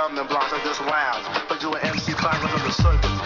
stumbling blocks of this round. But you an MC clanging on the circuit.